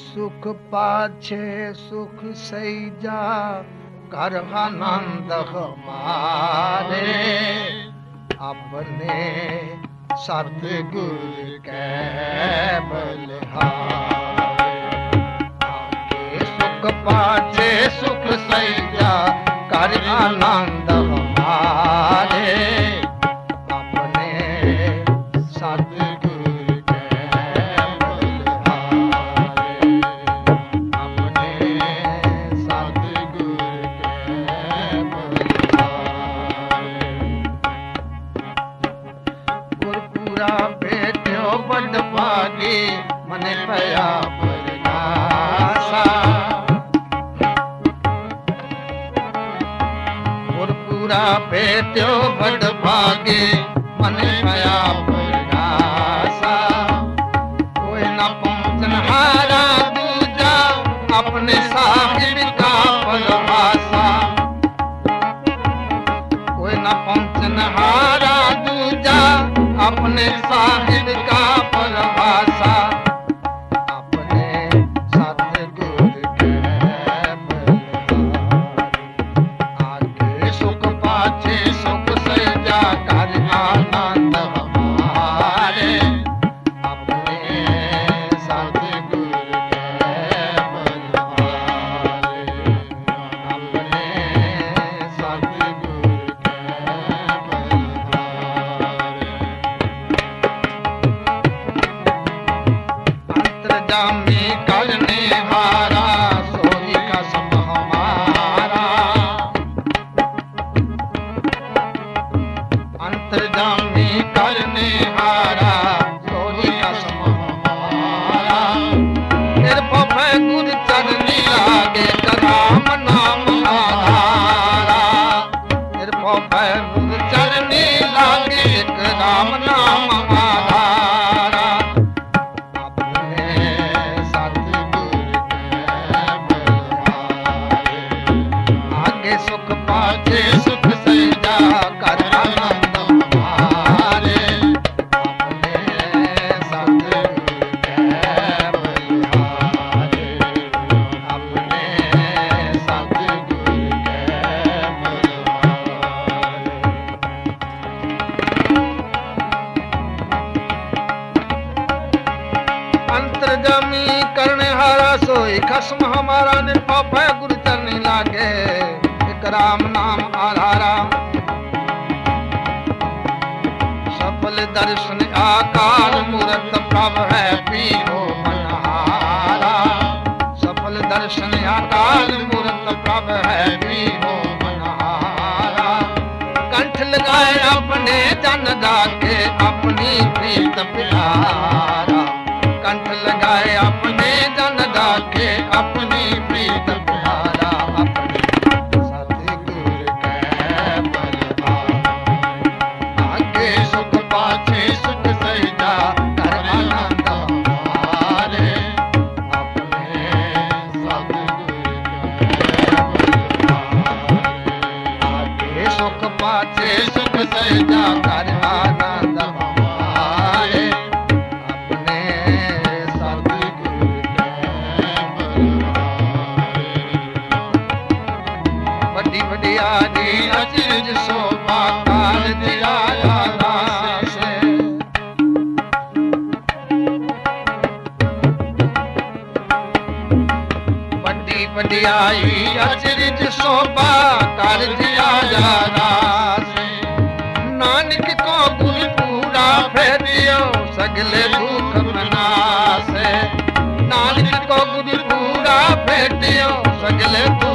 सुख पाछे सुख सैजा कर आनंद हमारे अपने सतगुरु के बलिहारे। आगे सुख पाछे सुख सैजा कर आनंद हमारे अपने सतगुरु के बलिहारे अपने सतगुरु के बलिहारे। गुरपुरा बेट्यो बड़ भागी मने पया परनासा। गुरपुरा बेट्यो बड़ भागी मने पया परनासा। कोई न पहुंचन हारा दूजा अपने साहिब का परभाषा। कोई न पहुंचन हारा दूजा अपने साहिब का परभाषा अपने सतगुरु के बलिहारे। आगे सुख पाछे सुख सैजा कर आनंद हमारे अपने सतगुरु के बलिहारे अपने सतगुरु के बलिहारे। अंतर्जामी करने हारा सोई कसम हमारा। अंतर्जामी करने हारा सोई कसम हमारा। निरपै गुरु चरनी लागे राम नाम आधारा। निरपै गुरु चरनी लागे राम नाम आधारा अपने सतगुरु के बलिहारे। आगे सुख पाछे सुख सैजा कर आनंद हमारे अपने सतगुरु के बलिहारे अपने सतगुरु के बलिहारे। अंतर्जामी करने हारा सोई खस्म हमारा। निरपै गुरु चरनी लागे एक राम नाम आधारा। सफल दर्शन आकार मूरत प्रभ है पीरो मनहारा। सफल दर्शन आकार मूरत प्रभ है पीरो मनहारा। कंठ लगाए अपने जन दाके अपनी प्रीत प्यारा। कंठ लगाए अपने जन दाके अपनी प्रीत प्यारा अपने सतगुरु के बलिहारे। आगे सुख पाछे सुख सैजा कर आनंद हमारे अपने सतगुरु के बलिहारे। आगे सुख पाछे सुख सैजा कर आनंद हमारे अपने सतगुरु के बलिहारे। बड़ी बड़ियारी अचरज शोभा काल दिया से। बड़ी बड़ियाई अचरज शोभा काल दिया से। नानक को गुरु पूरा फेरियो सगले दुख मनासे। नानक को गुरु पूरा फेरियो सगले दुख